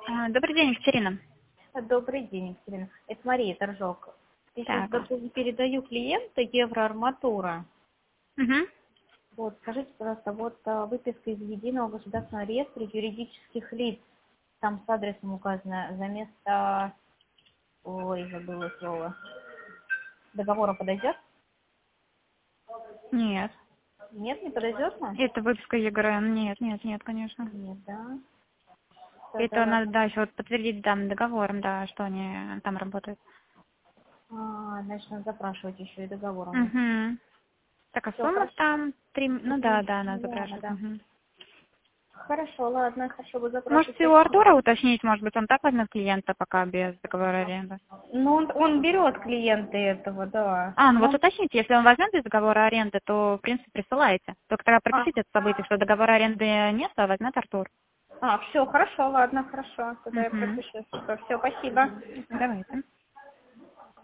Добрый день, Екатерина. Добрый день, Екатерина. Это Мария Торжок. Я сейчас Так. передаю клиенту евроарматура. Угу. Вот, скажите, пожалуйста, выписка из Единого государственного реестра юридических лиц. Там с адресом указано за место... Ой, забыла слово. Договора подойдет? Нет. Нет, не подойдет? Это выписка ЕГРН. Нет, конечно. Нет, да. Это надо, да, еще вот подтвердить там договором, да, что они там работают. Значит, надо запрашивать еще и договором. Угу. Так, а Все, сумма хорошо. там 3... Ну да, она Миллиона, запрашивает. да. Угу. Хорошо, ладно, хорошо, вы запрашивать. Можете у Артура уточнить, может быть, он так возьмет клиента пока без договора аренды? Ну, он берет клиенты этого, да. Ну вот уточните, если он возьмет без договора аренды, то, в принципе, присылайте. Только тогда пропишите это событие, что договора аренды нет, а возьмет Артур. Все, хорошо, ладно, хорошо. Тогда я Угу. пропишу. Все, спасибо. Давайте.